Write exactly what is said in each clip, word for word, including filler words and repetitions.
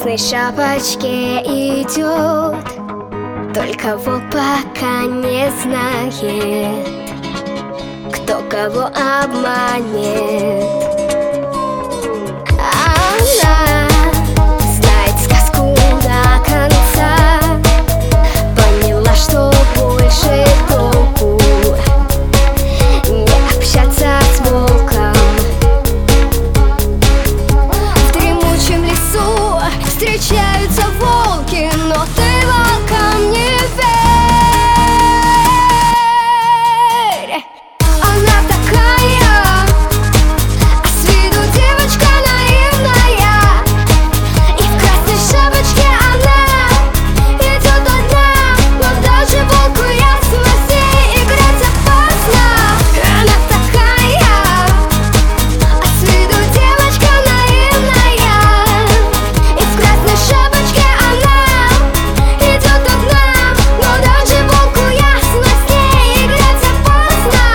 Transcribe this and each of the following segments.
красной шапочке идет, только вот пока не знает, кто кого обманет. Она знает сказку до конца, поняла, что больше толку не общаться с волком. В дремучем лесу встречаются волки, но ты волкам не верь. Она такая, а с виду девочка наивная, и в красной шапочке она идет одна, но даже волку ясно, с ней играть опасно. Она такая, а с виду девочка наивная, и в красной шапочке она идет одна, но даже волку ясно, с ней играть опасно.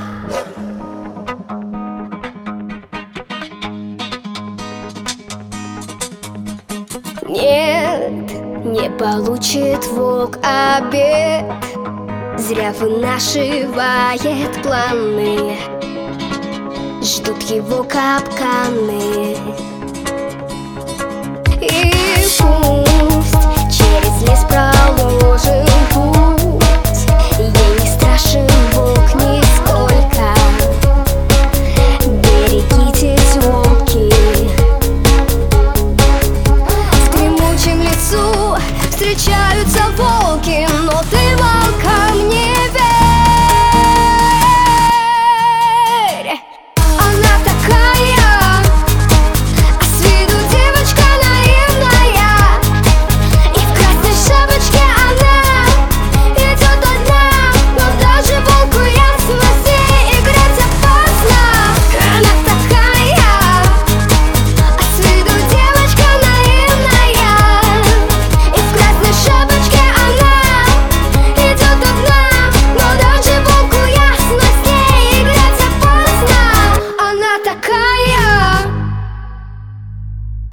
Нет, не получит волк обед, зря вынашивает планы, ждут его капканы. И пусть через лес проложен путь,